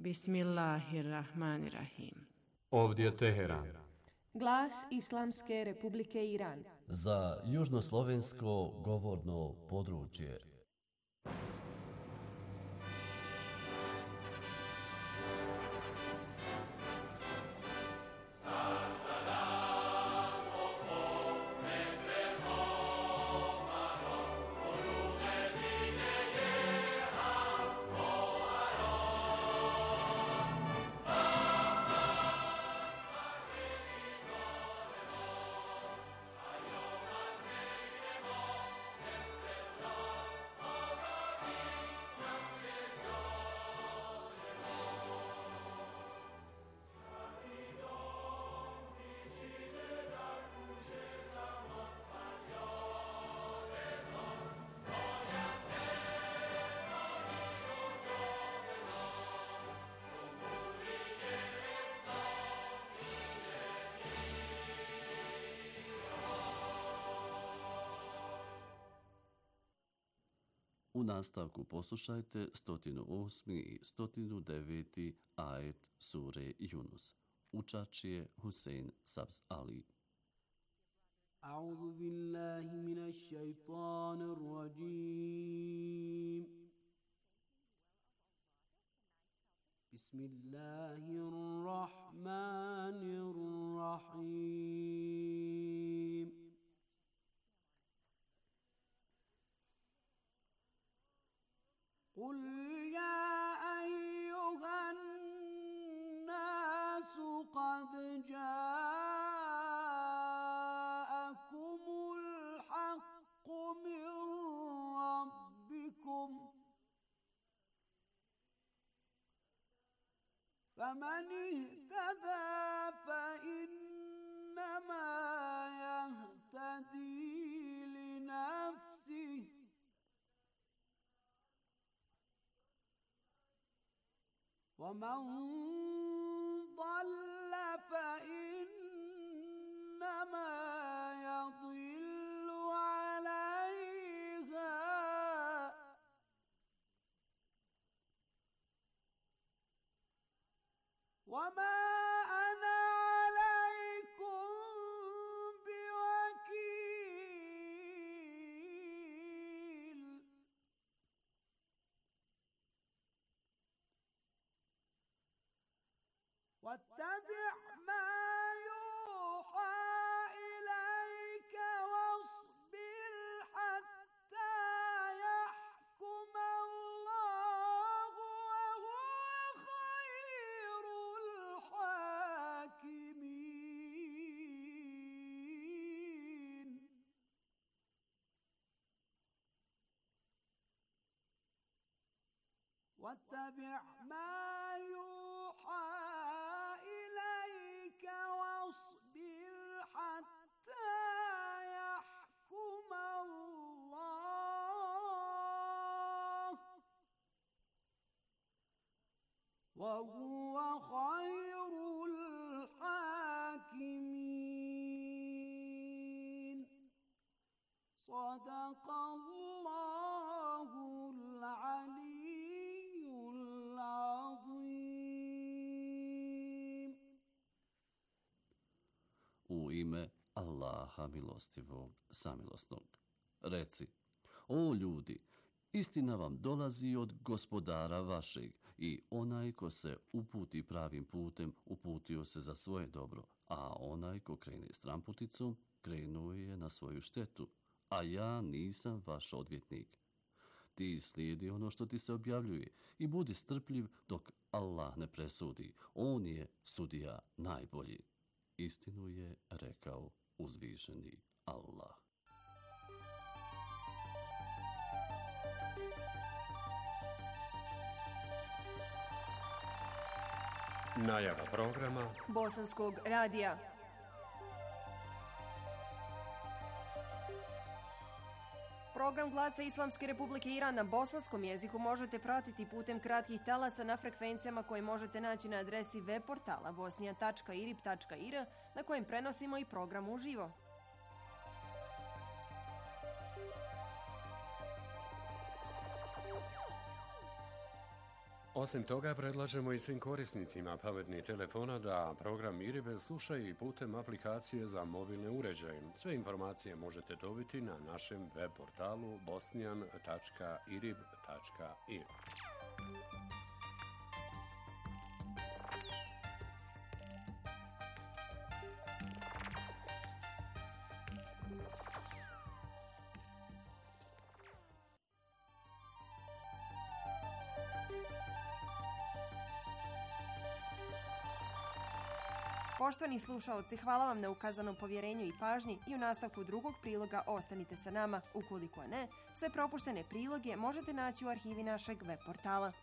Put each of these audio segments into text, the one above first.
Bismillahirrahmanirrahim. Ovdje je Teheran. Glas Islamske Republike Iran. Za južnoslovensko govorno područje. U nastavku poslušajte 108. i 109. ajet sure Yunus. Učač je Husein Sabz Ali. A'udhu billahi minash shaitanir rajim. Bismillahirrahmanirrahim. قل يا أيها الناس قد جاءكم الحق من ربكم فمن اهتدى فإنما يهتدي لنفسه ومن ضل فإنما يضل عليها وما أنا عليكم بوكيل واتبع ما يوحى إليك واصبر حتى يحكم الله وهو خير الحاكمين واتبع ما يوحى إليك واصبر حتى يحكم الله وهو خير الحاكمين صدق الله العلي العظيم. U ime Allaha milostivog, samilosnog. Reci, o ljudi, istina vam dolazi od gospodara vašeg i onaj ko se uputi pravim putem, uputio se za svoje dobro, a onaj ko krene stramputicom, krenuo je na svoju štetu, a ja nisam vaš odvjetnik. Ti slijedi ono što ti se objavljuje i budi strpljiv dok Allah ne presudi. On je sudija najbolji. Istinu je rekao uzvišeni Allah. Najava programa Bosanskog radija. Program Glasa Islamske Republike Iran na bosanskom jeziku možete pratiti putem kratkih talasa na frekvencijama koje možete naći na adresi web portala bosnija.irib.ir na kojem prenosimo i program uživo. Osim toga, predlažemo i svim korisnicima pametnih telefona da program IRIB slušaju i putem aplikacije za mobilne uređaje. Sve informacije možete dobiti na našem web portalu bosnian.irib.ir. Poštovani slušaoci, hvala vam na ukazanom povjerenju i pažnji i u nastavku drugog priloga ostanite sa nama. Ukoliko ne, sve propuštene priloge možete naći u arhivi našeg web portala.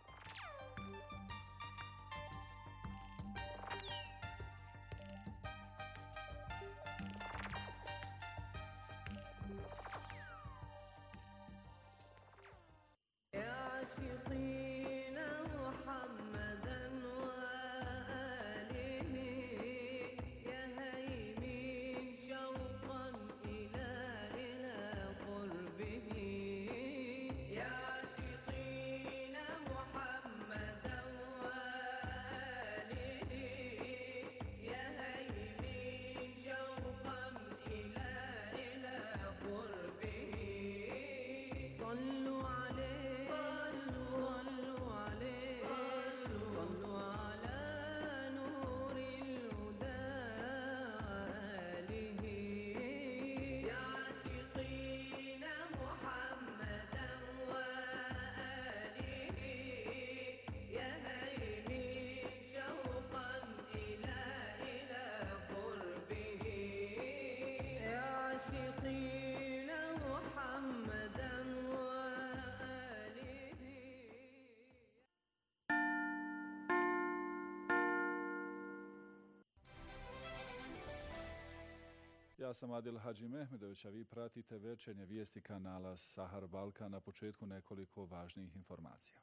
Ja sam Adil Hadži Mehmedović, a vi pratite večernje vijesti kanala Sahar Balkan. Na početku nekoliko važnijih informacija.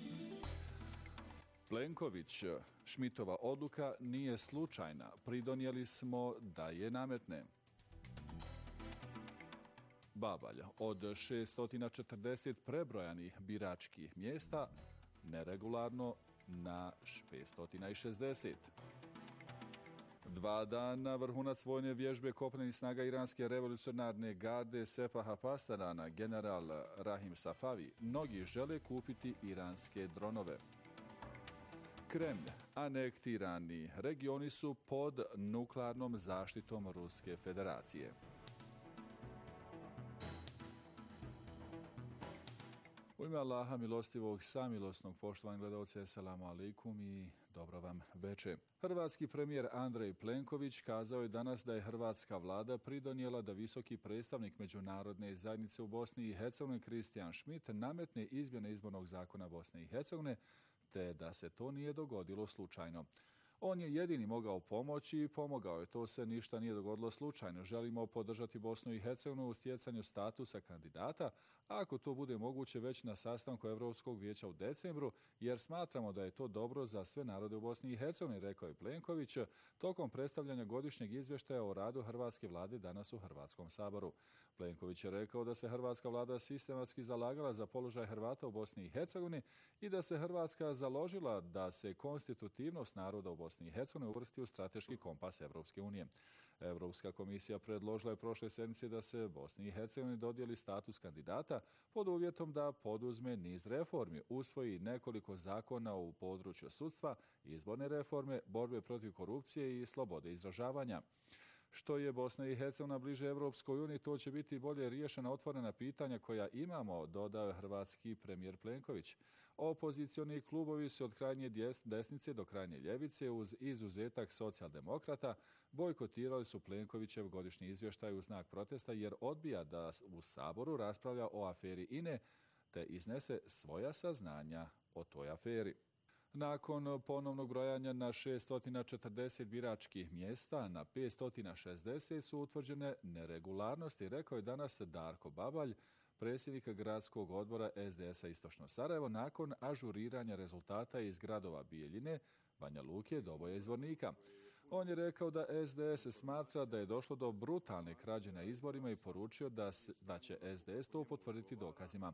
Plenković, Šmitova odluka nije slučajna. Pridonijeli smo da je nametne. Babalj, od 640 prebrojanih biračkih mjesta, neregularno na 560. 2 dana vrhunac vojne vježbe kopnenih snaga iranske revolucionarne garde Sepaha Pastarana, general Rahim Safavi. Mnogi žele kupiti iranske dronove. Kremlj, anektirani regioni su pod nuklearnom zaštitom Ruske federacije. U ime Allaha milostivog, samilosnog, poštovani gledalci, assalamu alaikum i dobro vam večer. Hrvatski premijer Andrej Plenković kazao je danas da je hrvatska vlada pridonijela da visoki predstavnik međunarodne zajednice u Bosni i Hercegovini Kristijan Schmidt nametne izmjene izbornog zakona Bosne i Hercegovine, te da se to nije dogodilo slučajno. On je jedini mogao pomoći i pomogao je. To se ništa nije dogodilo slučajno. Želimo podržati Bosnu i Hercegovinu u stjecanju statusa kandidata, a ako to bude moguće već na sastanku Europskog vijeća u decembru, jer smatramo da je to dobro za sve narode u Bosni i Hercegovini, rekao je Plenković tokom predstavljanja godišnjeg izvještaja o radu hrvatske vlade danas u Hrvatskom saboru. Plenković je rekao da se hrvatska vlada sistematski zalagala za položaj Hrvata u Bosni i Hercegovini i da se Hrvatska založila da se konstitutivnost naroda u Bosni i Hercegovini uvrsti u strateški kompas Evropske unije. Europska komisija predložila je prošle sedmice da se Bosni i Hercegovini dodijeli status kandidata pod uvjetom da poduzme niz reformi, usvoji nekoliko zakona u području sudstva, izborne reforme, borbe protiv korupcije i slobode izražavanja. Što je Bosna i Hercegovina bliže Evropskoj uniji, to će biti bolje riješena otvorena pitanja koja imamo, dodao je hrvatski premijer Plenković. Opozicioni klubovi su od krajnje desnice do krajnje ljevice, uz izuzetak socijaldemokrata, bojkotirali su Plenkovićev godišnji izvještaj u znak protesta jer odbija da u Saboru raspravlja o aferi INE te iznese svoja saznanja o toj aferi. Nakon ponovnog brojanja na 640 biračkih mjesta, na 560 su utvrđene neregularnosti, rekao je danas Darko Babalj, predsjednik gradskog odbora SDS-a Istočno Sarajevo, nakon ažuriranja rezultata iz gradova Bijeljine, Banja Luke, Doboja i Zvornika. On je rekao da SDS smatra da je došlo do brutalne krađe na izborima i poručio da će SDS to potvrditi dokazima.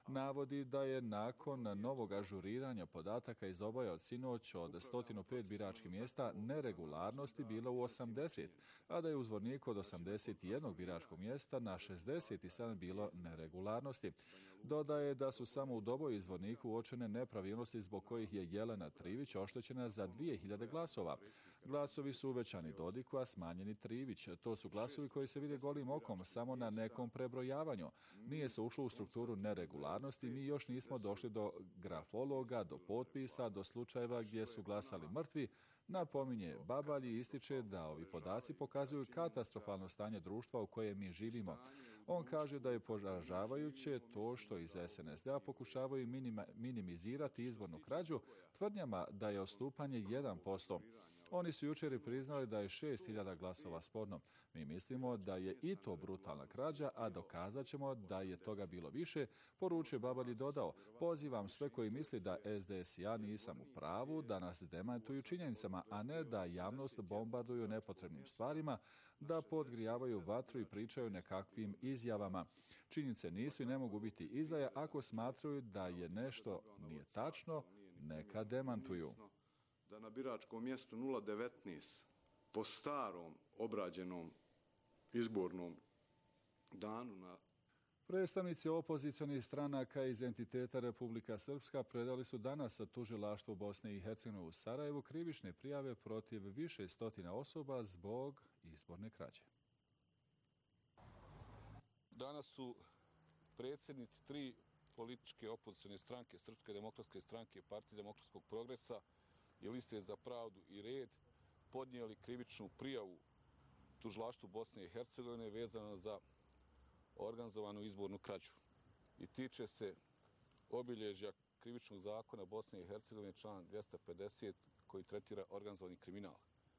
navodi da je nakon novog ažuriranja podataka iz oboja od sinoć od 105 biračkih mjesta neregularnosti bilo u 80, a da je u Zvorniku od 81 biračkog mjesta na 67 bilo neregularnosti. Dodaje da su samo u Doboju i Zvorniku uočene nepravilnosti zbog kojih je Jelena Trivić oštećena za 2000 glasova. Glasovi su uvećani Dodiku, a smanjeni Trivić. To su glasovi koji se vide golim okom samo na nekom prebrojavanju. Nije se ušlo u strukturu neregularnosti, mi još nismo došli do grafologa, do potpisa, do slučajeva gdje su glasali mrtvi. Napominje Babalj i ističe da ovi podaci pokazuju katastrofalno stanje društva u kojem mi živimo. On kaže da je poražavajuće to što iz SNSD-a pokušavaju minimizirati izbornu krađu tvrdnjama da je odstupanje 1%. Oni su jučer priznali da je 6000 glasova sporno. Mi mislimo da je i to brutalna krađa, a dokazat ćemo da je toga bilo više, poručuje Babalj i dodao. Pozivam sve koji misli da SDS i ja nisam u pravu, da nas demantuju činjenicama, a ne da javnost bombarduju nepotrebnim stvarima, da podgrijavaju vatru i pričaju nekakvim izjavama. Činjenice nisu i ne mogu biti izdaje ako smatraju da je nešto nije tačno, neka demantuju. Da na biračkom mjestu 019 po starom obrađenom izbornom danu na... Predstavnici opozicionih stranaka iz entiteta Republika Srpska predali su danas tužilaštvu Bosne i Hercegovine u Sarajevu krivične prijave protiv više stotina osoba zbog izborne krađe. Danas su predsjednici 3 političke opozicione stranke, Srpske demokratske stranke, Partije demokratskog progresa i Liste za pravdu i red, podnijeli krivičnu prijavu tužilaštvu Bosne i Hercegovine vezano za organizovanu izbornu krađu. I tiče se obilježja krivičnog zakona Bosne i Hercegovine, član 250, koji tretira organizovani kriminal,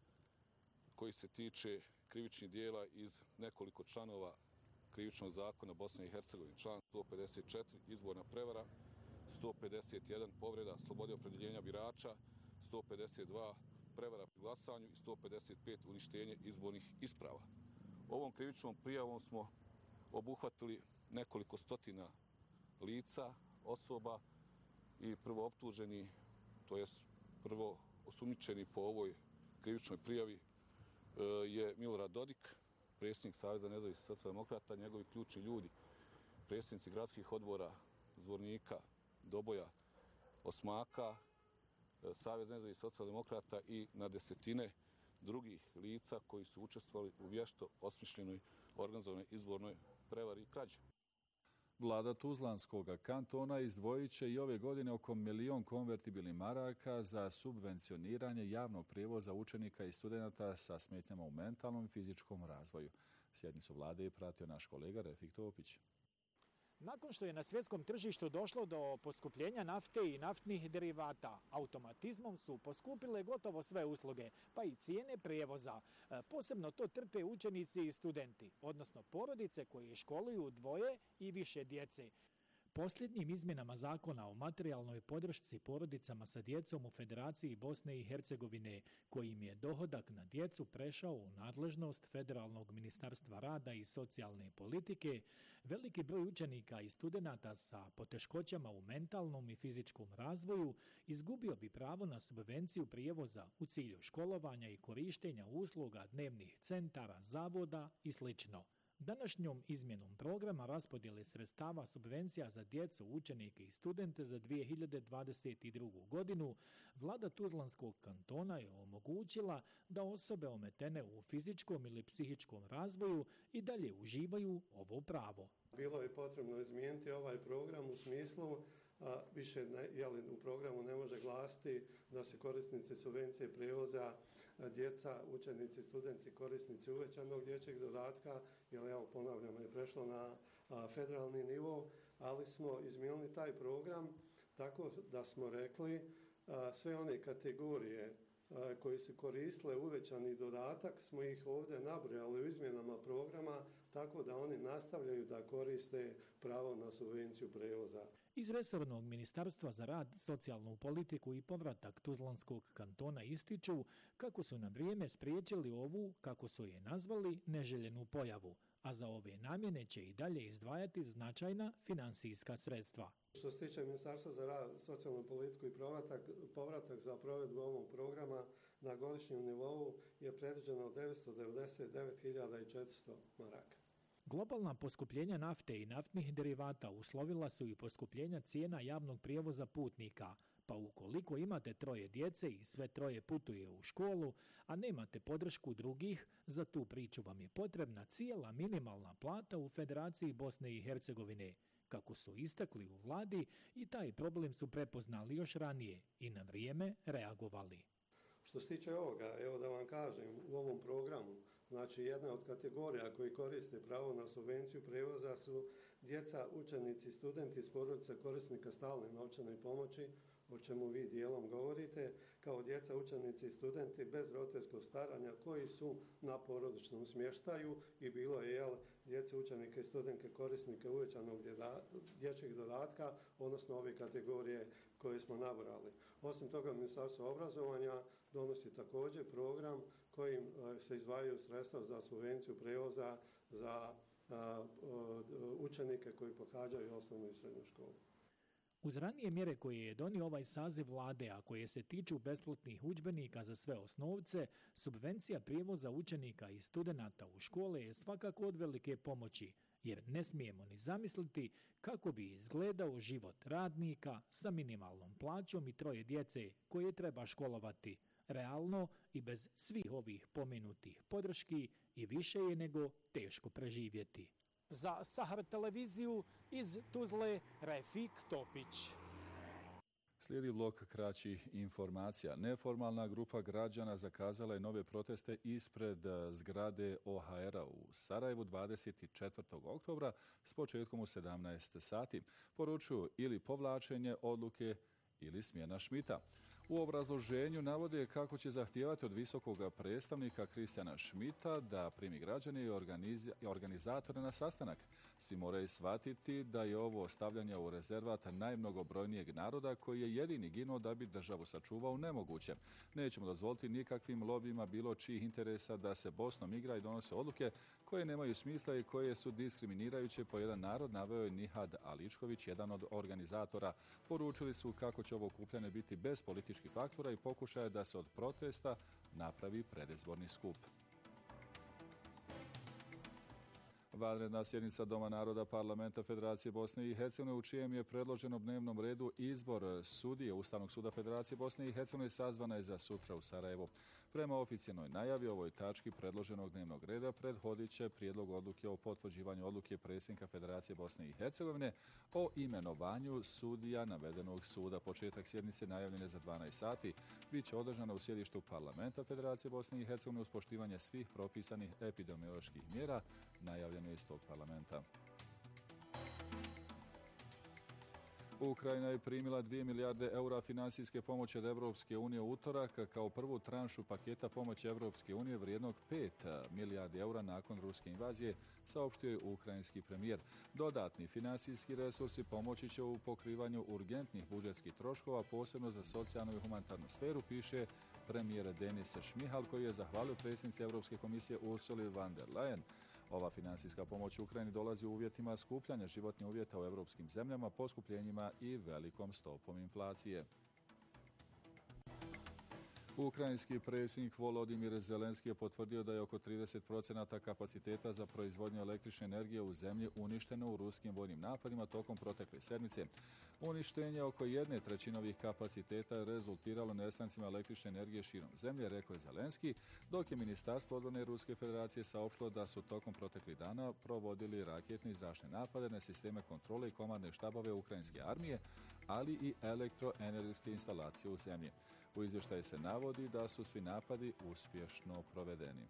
koji se tiče krivičnih dijela iz nekoliko članova krivičnog zakona Bosne i Hercegovine, član 154, izborna prevara, 151, povreda slobode opredjeljenja birača, 152, prevara pri glasanju i 155, uništenje izbornih isprava. Ovom krivičnom prijavom smo obuhvatili nekoliko stotina lica, osoba i prvo optuženi, to jest prvo osumnjičeni po ovoj krivičnoj prijavi je Milorad Dodik, predsjednik Saveza nezavisnih socijaldemokrata, njegovi ključni ljudi, predsjednici gradskih odbora Zvornika, Doboja, Osmaka, Savez nezavisnih socijaldemokrata i na desetine drugih lica koji su učestvovali u vješto osmišljenoj organizovanoj izbornoj prevari i krađi. Vlada Tuzlanskog kantona izdvojit će i ove godine oko 1 milion konvertibilnih maraka za subvencioniranje javnog prijevoza učenika i studenata sa smetnjama u mentalnom i fizičkom razvoju. Sjednicu vlade je pratio naš kolega Refik Topić. Nakon što je na svjetskom tržištu došlo do poskupljenja nafte i naftnih derivata, automatizmom su poskupile gotovo sve usluge, pa i cijene prijevoza. Posebno to trpe učenici i studenti, odnosno porodice koji školuju 2 i više djece. Posljednjim izmjenama zakona o materijalnoj podršci porodicama sa djecom u Federaciji Bosne i Hercegovine, kojim je dohodak na djecu prešao u nadležnost Federalnog ministarstva rada i socijalne politike, veliki broj učenika i studenata sa poteškoćama u mentalnom i fizičkom razvoju izgubio bi pravo na subvenciju prijevoza u cilju školovanja i korištenja usluga dnevnih centara, zavoda i sl. Današnjom izmjenom programa raspodjele sredstava subvencija za djecu, učenike i studente za 2022. godinu, vlada Tuzlanskog kantona je omogućila da osobe ometene u fizičkom ili psihičkom razvoju i dalje uživaju ovo pravo. Bilo je potrebno izmijeniti ovaj program u smislu više u programu ne može glasiti da se korisnici subvencije prijevoza djeca, učenici, studenti, korisnici uvećanog dječjeg dodatka, jer evo ponavljamo je prešlo na federalni nivo, ali smo izmijenili taj program tako da smo rekli sve one kategorije koji su koristile uvećani dodatak smo ih ovdje nabrojali u izmjenama programa tako da oni nastavljaju da koriste pravo na subvenciju prijevoza. Iz resornog ministarstva za rad, socijalnu politiku i povratak Tuzlanskog kantona ističu kako su na vrijeme spriječili ovu, kako su je nazvali, neželjenu pojavu, a za ove namjene će i dalje izdvajati značajna finansijska sredstva. Što se tiče Ministarstva za rad, socijalnu politiku i povratak za provedbu ovog programa na godišnjem nivou je predviđeno 999.400 maraka. Globalna poskupljenja nafte i naftnih derivata uslovila su i poskupljenja cijena javnog prijevoza putnika, pa ukoliko imate 3 djece i sve 3 putuje u školu, a nemate podršku drugih, za tu priču vam je potrebna cijela minimalna plata u Federaciji Bosne i Hercegovine. Kako su istakli u vladi, i taj problem su prepoznali još ranije i na vrijeme reagovali. Što se tiče ovoga, evo da vam kažem, u ovom programu, znači jedna od kategorija koji koriste pravo na subvenciju prijevoza su djeca, učenici, studenti iz porodica korisnika stalne novčane pomoći, o čemu vi dijelom govorite, kao djeca, učenici i studenti bez roditeljskog staranja koji su na porodičnom smještaju i bilo je djece, učenike i studentke korisnike uvećanog dječjeg dodatka, odnosno ove kategorije koje smo nabrali. Osim toga, Ministarstvo obrazovanja donosi također program kojim se izdvajaju sredstva za subvenciju prijevoza za učenike koji pohađaju osnovnu i srednju školu. Uz ranije mjere koje je donio ovaj saziv vlade, a koje se tiču besplatnih udžbenika za sve osnovce, subvencija prijevoza učenika i studenata u škole je svakako od velike pomoći, jer ne smijemo ni zamisliti kako bi izgledao život radnika sa minimalnom plaćom i 3 djece koje treba školovati. Realno i bez svih ovih pomenutih podrški i više je nego teško preživjeti. Za Sahar televiziju iz Tuzle, Refik Topić. Slijedi blok kraćih informacija. Neformalna grupa građana zakazala je nove proteste ispred zgrade OHR-a u Sarajevu 24. oktobra s početkom u 17 sati. Poručuju ili povlačenje odluke ili smjena Šmita. U obrazloženju navode kako će zahtijevati od visokog predstavnika Kristijana Šmita da primi građane i organizatore na sastanak. Svi moraju shvatiti da je ovo stavljanje u rezervat najmnogobrojnijeg naroda koji je jedini ginuo da bi državu sačuvao nemoguće. Nećemo dozvoliti nikakvim lobijima bilo čijih interesa da se Bosnom igra i donose odluke koje nemaju smisla i koje su diskriminirajuće po jedan narod, naveo je Nihad Aličković, jedan od organizatora. Poručili su kako će ovo okupljanje biti bez političkih faktora i pokušaja da se od protesta napravi predizborni skup. Vanredna sjednica Doma naroda Parlamenta Federacije Bosne i Hercegovine, u čijem je predloženo dnevnom redu izbor sudije Ustavnog suda Federacije Bosne i Hercegovine, sazvana je za sutra u Sarajevu. Prema oficijalnoj najavi ovoj tački predloženog dnevnog reda prethodit će prijedlog odluke o potvrđivanju odluke predsjednika Federacije Bosne i Hercegovine o imenovanju sudija navedenog suda. Početak sjednice najavljen je za 12 sati. Biće održana u sjedištu Parlamenta Federacije Bosne i Hercegovine uz poštivanje svih propisanih epidemioloških mjera, najavljeno iz tog parlamenta. Ukrajina je primila 2 milijarde eura finansijske pomoći od Evropske unije u utorak kao prvu tranšu paketa pomoći Evropske unije vrijednog 5 milijardi eura nakon ruske invazije, saopštio je ukrajinski premijer. Dodatni finansijski resursi pomoći će u pokrivanju urgentnih budžetskih troškova, posebno za socijalnu i humanitarnu sferu, piše premijer Denis Šmihal, koji je zahvalio predsjednici Europske komisije Ursuli von der Leyen. Ova finansijska pomoć Ukrajini dolazi u uvjetima skupljanja životnih uvjeta u europskim zemljama, poskupljenjima i velikom stopom inflacije. Ukrajinski predsjednik Volodimir Zelenski je potvrdio da je oko 30% kapaciteta za proizvodnju električne energije u zemlji uništeno u ruskim vojnim napadima tokom protekle sedmice. Uništenje oko 1/3 ovih kapaciteta je rezultiralo nestancima električne energije širom zemlje, rekao je Zelenski, dok je Ministarstvo odbrane Ruske federacije saopštilo da su tokom proteklih dana provodili raketne i zračne napade na sisteme kontrole i komandne štabove ukrajinske armije, ali i elektroenergetske instalacije u zemlji. U izvještaju se navodi da su svi napadi uspješno provedeni.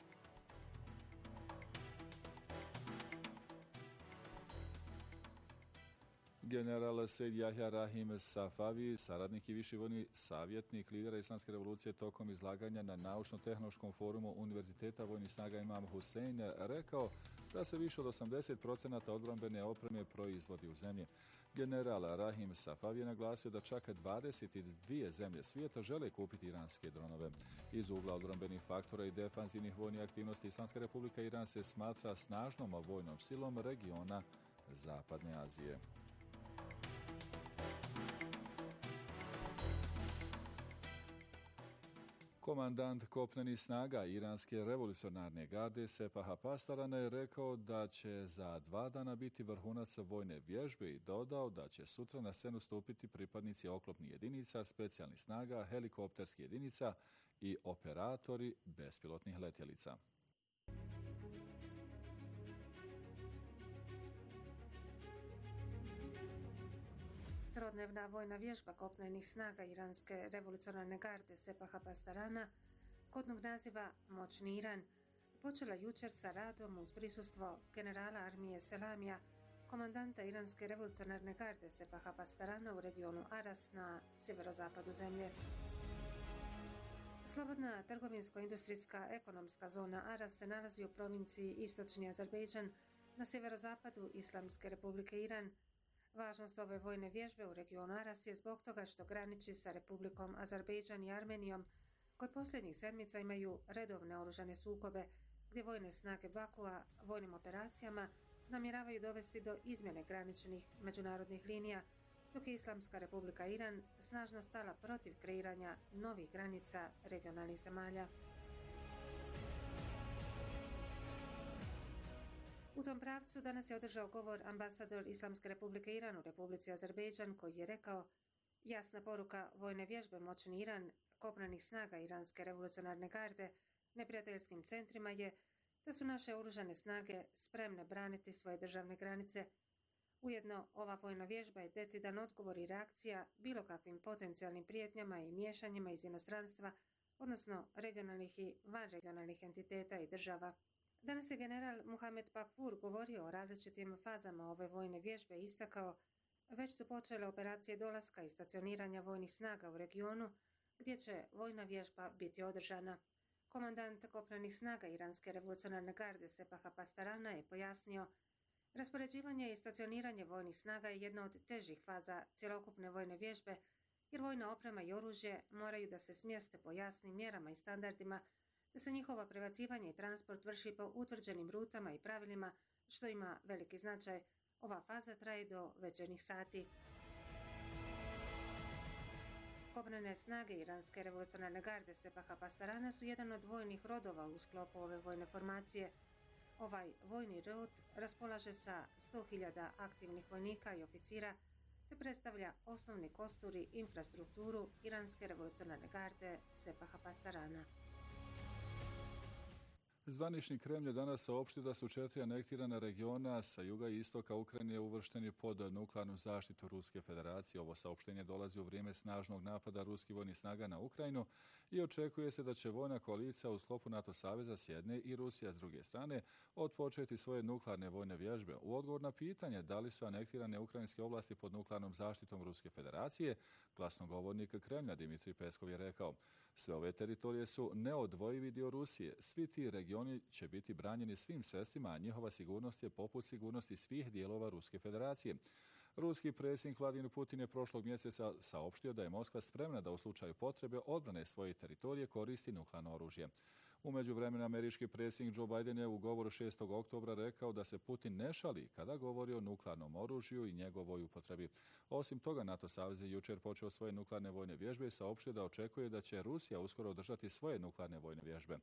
General Sejd Jahja Rahim Safavi, saradnik i viši vojni savjetnik lidera Islamske revolucije tokom izlaganja na Naučno-tehnološkom forumu Univerziteta vojnih snaga Imam Husein, rekao da se više od 80% odbrambene opreme proizvodi u zemlji. General Rahim Safavi je naglasio da čak 22 zemlje svijeta žele kupiti iranske dronove. Iz ugla odbrambenih faktora i defanzivnih vojnih aktivnosti Islamska republika Iran se smatra snažnom vojnom silom regiona Zapadne Azije. Komandant kopnenih snaga Iranske revolucionarne garde Sepaha Pastarana je rekao da će za 2 dana biti vrhunac vojne vježbe i dodao da će sutra na scenu stupiti pripadnici oklopnih jedinica, specijalnih snaga, helikopterskih jedinica i operatori bespilotnih letjelica. Trodnevna vojna vježba kopnenih snaga Iranske revolucionarne garde Sepaha Pastarana, kodnog naziva Moćni Iran, počela jučer sa radom uz prisustvo generala armije Selamija, komandanta Iranske revolucionarne garde Sepaha Pastarana u regionu Aras na sjeverozapadu zemlje. Slobodna trgovinsko-industrijska ekonomska zona Aras se nalazi u provinciji Istočni Azerbejdžan na sjeverozapadu Islamske republike Iran. Važnost ove vojne vježbe u regionu Aras je zbog toga što graniči sa Republikom Azerbejdžan i Armenijom, koji posljednjih sedmica imaju redovne oružane sukobe, gdje vojne snage Bakua vojnim operacijama namjeravaju dovesti do izmjene graničnih međunarodnih linija, dok je Islamska republika Iran snažno stala protiv kreiranja novih granica regionalnih zemalja. U tom pravcu danas je održao govor ambasador Islamske republike Iran u Republici Azerbejdžan, koji je rekao: jasna poruka vojne vježbe Moćni Iran kopnenih snaga Iranske revolucionarne garde neprijateljskim centrima je da su naše oružane snage spremne braniti svoje državne granice. Ujedno, ova vojna vježba je decidan odgovor i reakcija bilo kakvim potencijalnim prijetnjama i miješanjima iz inostranstva, odnosno regionalnih i vanregionalnih entiteta i država. Danas je general Muhammed Pakvur govorio o različitim fazama ove vojne vježbe i istakao: već su počele operacije dolaska i stacioniranja vojnih snaga u regionu, gdje će vojna vježba biti održana. Komandant kopnenih snaga Iranske revolucionarne garde Sepaha Pastarana je pojasnio: raspoređivanje i stacioniranje vojnih snaga je jedna od težih faza cjelokupne vojne vježbe, jer vojna oprema i oružje moraju da se smjeste po jasnim mjerama i standardima, da se njihovo prebacivanje i transport vrši po utvrđenim rutama i pravilima, što ima veliki značaj. Ova faza traje do večernjih sati. Kopnene snage Iranske revolucionarne garde Sepaha Pastarana su jedan od vojnih rodova u sklopu ove vojne formacije. Ovaj vojni rod raspolaže sa 100.000 aktivnih vojnika i oficira, te predstavlja osnovni kostur i infrastrukturu Iranske revolucionarne garde Sepaha Pastarana. Zvanični Kremlj je danas saopštio da su 4 anektirana regiona sa juga i istoka Ukrajine uvršteni pod nuklearnu zaštitu Ruske federacije. Ovo saopštenje dolazi u vrijeme snažnog napada ruskih vojnih snaga na Ukrajinu i očekuje se da će vojna koalicija u sklopu NATO saveza s jedne i Rusija s druge strane otpočeti svoje nuklearne vojne vježbe. U odgovor na pitanje da li su anektirane ukrajinske oblasti pod nuklearnom zaštitom Ruske federacije, glasnogovornik Kremlja Dimitrij Peskov je rekao: sve ove teritorije su neodvojivi dio Rusije. Svi ti regioni će biti branjeni svim sredstvima, a njihova sigurnost je poput sigurnosti svih dijelova Ruske federacije. Ruski predsjednik Vladimir Putin je prošlog mjeseca saopštio da je Moskva spremna da u slučaju potrebe odbrane svoje teritorije koristi nuklearno oružje. U međuvremenu američki predsjednik Joe Biden je u govoru 6. oktobra rekao da se Putin ne šali kada govori o nuklearnom oružju i njegovoj upotrebi. Osim toga, NATO savez je jučer počeo svoje nuklearne vojne vježbe i saopštio da očekuje da će Rusija uskoro održati svoje nuklearne vojne vježbe.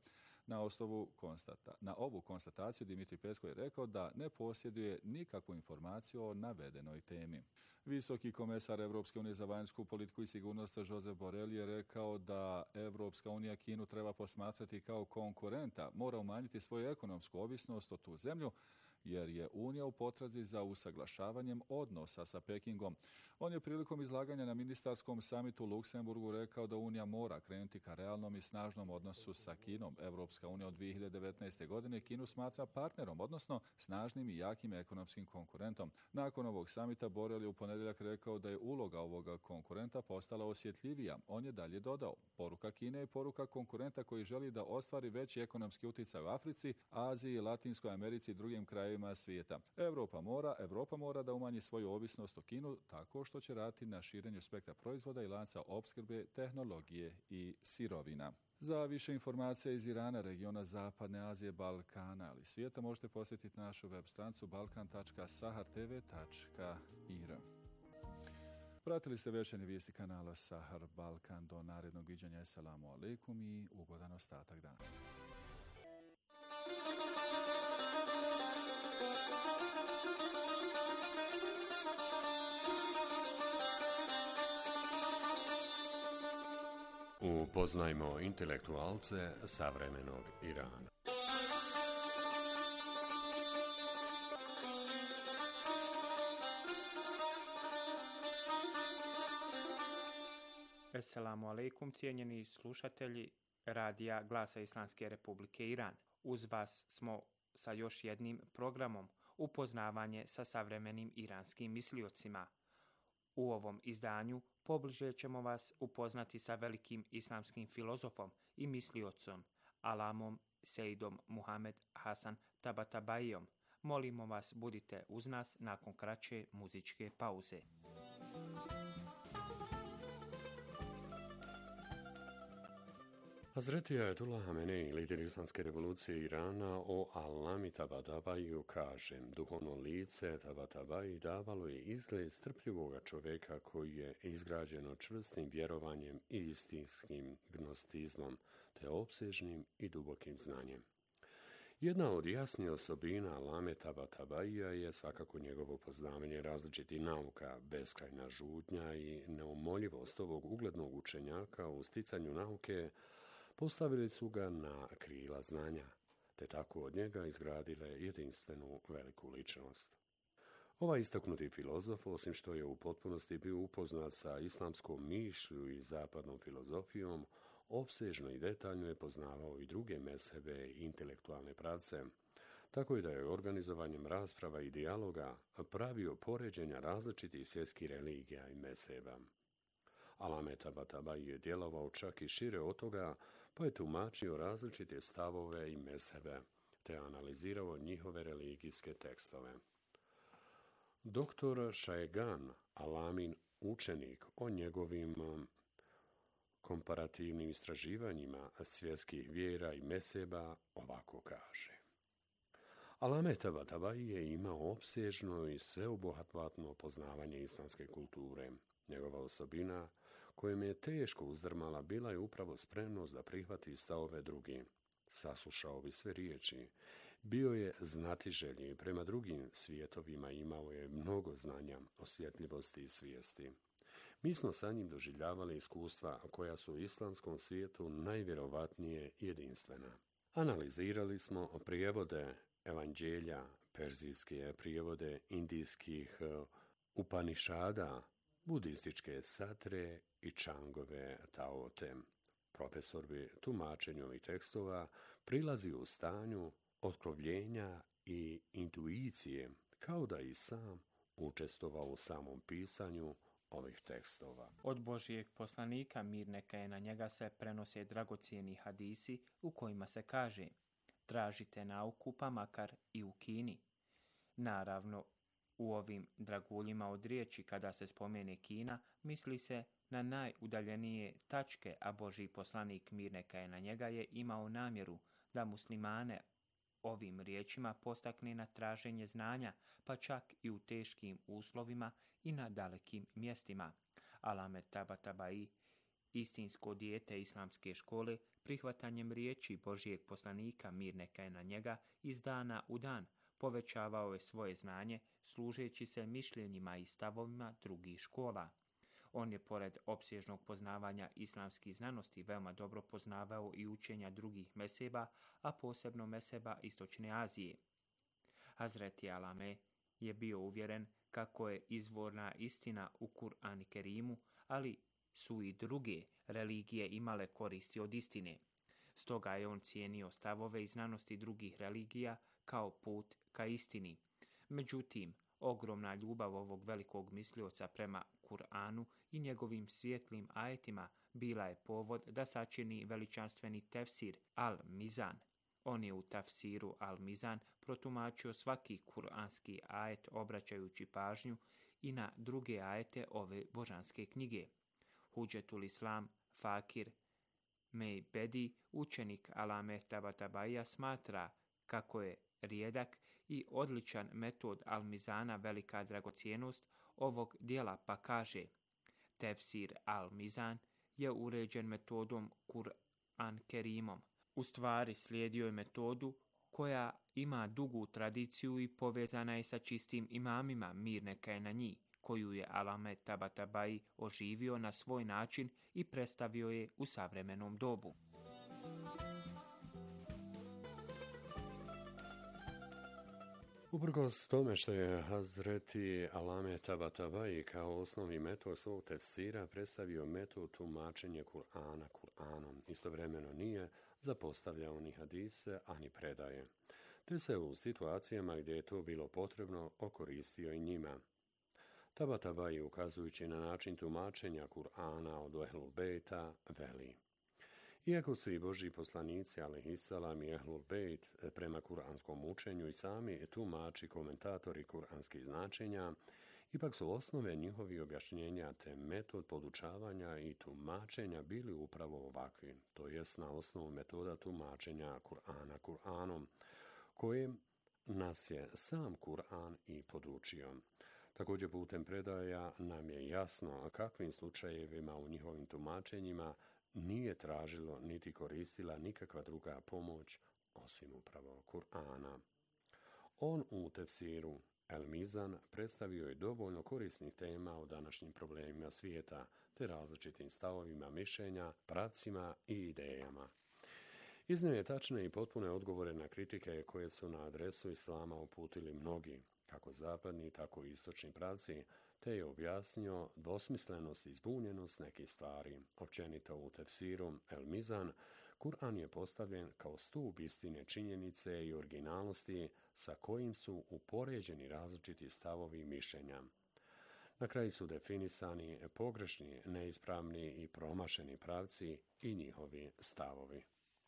Na ovu konstataciju Dimitrij Peskov je rekao da ne posjeduje nikakvu informaciju o navedenoj temi. Visoki komesar Europske unije za vanjsku politiku i sigurnost Josep Borrell je rekao da Europska unija Kinu treba posmatrati kao konkurenta, mora umanjiti svoju ekonomsku ovisnost o tu zemlju jer je Unija u potrazi za usaglašavanjem odnosa sa Pekingom. On je prilikom izlaganja na ministarskom samitu u Luksemburgu rekao da Unija mora krenuti ka realnom i snažnom odnosu sa Kinom. Europska unija od 2019. godine Kinu smatra partnerom, odnosno snažnim i jakim ekonomskim konkurentom. Nakon ovog samita Borel je u ponedjeljak rekao da je uloga ovoga konkurenta postala osjetljivija. On je dalje dodao: poruka Kine je poruka konkurenta koji želi da ostvari veći ekonomski utjecaj u Africi, Aziji, Latinskoj Americi i drugim krajevima svijeta. Europa mora da umanji svoju ovisnost o Kinu tako što će raditi na širenju spektra proizvoda i lanca opskrbe, tehnologije i sirovina. Za više informacija iz Irana, regiona Zapadne Azije, Balkana ali svijeta možete posjetiti našu web stranicu balkan.sahartv.ir. Pratili ste večernje vijesti kanala Sahar Balkan. Do narednog viđenja. Assalamu alaikum i ugodan ostatak dana. Upoznajmo intelektualce savremenog Irana. Assalamu alaikum, cijenjeni slušatelji radija Glasa Islamske Republike Iran. Uz vas smo sa još jednim programom upoznavanje sa savremenim iranskim misliocima. U ovom izdanju pobliže ćemo vas upoznati sa velikim islamskim filozofom i misliocom Alamom Sejdom Muhamed Hasan Tabatabaijom. Molimo vas, budite uz nas nakon kraće muzičke pauze. Hazreti Ajatullah Hamenei, lider islamske revolucije Irana, o Alami Tabatabaiju kaže: duhovno lice Tabatabai davalo je izgled strpljivoga čovjeka koji je izgrađeno čvrstim vjerovanjem i istinskim gnostizmom, te opsežnim i dubokim znanjem. Jedna od jasnijih osobina Alame Tabatabaija je svakako njegovo poznavanje različitih nauka, beskrajna žudnja i neumoljivost ovog uglednog učenjaka u sticanju nauke. Postavili su ga na krila znanja, te tako od njega izgradile jedinstvenu veliku ličnost. Ovaj istaknuti filozof, osim što je u potpunosti bio upoznat sa islamskom mišlju i zapadnom filozofijom, opsežno i detaljno je poznavao i druge mezhebe i intelektualne pravce, tako i da je organizovanjem rasprava i dijaloga pravio poređenja različitih svjetskih religija i mezheba. Alame Tabatabai je djelovao čak i šire od toga, pa je tumačio različite stavove i mezhebe, te analizirao njihove religijske tekstove. Doktor Šaegan, Alamin učenik, o njegovim komparativnim istraživanjima svjetskih vjera i mezheba ovako kaže: Alame Tabatabai je imao opsežno i sveobuhvatno poznavanje islamske kulture. Njegova osobina, kojom je teško uzdrmala, bila je upravo spremnost da prihvati stavove drugi. Saslušao bi sve riječi. Bio je znatiželji prema drugim svijetovima, imao je mnogo znanja, osjetljivosti i svijesti. Mi smo sa njim doživljavali iskustva koja su u islamskom svijetu najvjerovatnije jedinstvena. Analizirali smo prijevode evanđelja, perzijske prijevode indijskih Upanišada, budističke satre i Čangove taote. Profesor bi tumačenju ovih tekstova prilazio u stanju otkrovljenja i intuicije, kao da i sam učestvovao u samom pisanju ovih tekstova. Od Božijeg poslanika, mir neka je na njega, se prenose dragocijeni hadisi u kojima se kaže: tražite nauku pa makar i u Kini. Naravno, u ovim draguljima od riječi kada se spomene Kina, misli se na najudaljenije tačke, a Božji poslanik, mir neka je na njega, je imao namjeru da muslimane ovim riječima postakne na traženje znanja, pa čak i u teškim uslovima i na dalekim mjestima. Alame Tabatabai, istinsko dijete islamske škole, prihvatanjem riječi Božijeg poslanika, mir neka je na njega, iz dana u dan povećavao je svoje znanje, služeći se mišljenjima i stavovima drugih škola. On je, pored opsežnog poznavanja islamskih znanosti, veoma dobro poznavao i učenja drugih mezheba, a posebno mezheba Istočne Azije. Hazreti Alame je bio uvjeren kako je izvorna istina u Kur'an Kerimu, ali su i druge religije imale koristi od istine. Stoga je on cijenio stavove i znanosti drugih religija kao put ka istini. Međutim, ogromna ljubav ovog velikog mislioca prema Kur'anu i njegovim svjetlim ajetima bila je povod da sačini veličanstveni tefsir Al-Mizan. On je u tafsiru Al-Mizan protumačio svaki kuranski ajet obraćajući pažnju i na druge ajete ove božanske knjige. Hudžetul Islam Fakir Mejbedi, učenik Alame Tabatabaija, smatra kako je rijedak i odličan metod Al-Mizana velika dragocjenost ovog dijela, pa kaže: tefsir Al-Mizan je uređen metodom Kur'an Kerimom. U stvari slijedio je metodu koja ima dugu tradiciju i povezana je sa čistim imamima, mir neka je na njih, koju je Alame Tabatabai oživio na svoj način i predstavio je u savremenom dobu. Uprkos tome što je Hazreti Alame Tabatabai kao osnovni metod svog tefsira predstavio metod tumačenja Kur'ana Kur'anom, istovremeno nije zapostavljao ni hadise, ani predaje, te se u situacijama gdje je to bilo potrebno okoristio i njima. Tabatabai, ukazujući na način tumačenja Kur'ana od Ehlul Bejta, veli: iako su i Božji poslanici, alejhissalam, i Ehlul Bejt prema kuranskom učenju i sami tumači komentatori kuranskih značenja, ipak su osnove njihovi objašnjenja te metod podučavanja i tumačenja bili upravo ovakvi, to jest na osnovu metoda tumačenja Kur'ana Kur'anom, kojim nas je sam Kur'an i podučio. Također putem predaja nam je jasno kakvim slučajevima u njihovim tumačenjima nije tražilo niti koristila nikakva druga pomoć osim upravo Kur'ana. On u tefsiru El-Mizan predstavio je dovoljno korisnih tema o današnjim problemima svijeta te različitim stavovima mišljenja, pravcima i idejama. Iznio je tačne i potpune odgovore na kritike koje su na adresu islama uputili mnogi, kako zapadni, tako i istočni pravci, te je objasnio dvosmislenost i zbunjenost nekih stvari. Općenito u tefsiru El-Mizan, Kur'an je postavljen kao stup istine, činjenice i originalnosti sa kojim su upoređeni različiti stavovi i mišljenja. Na kraju su definisani pogrešni, neispravni i promašeni pravci i njihovi stavovi.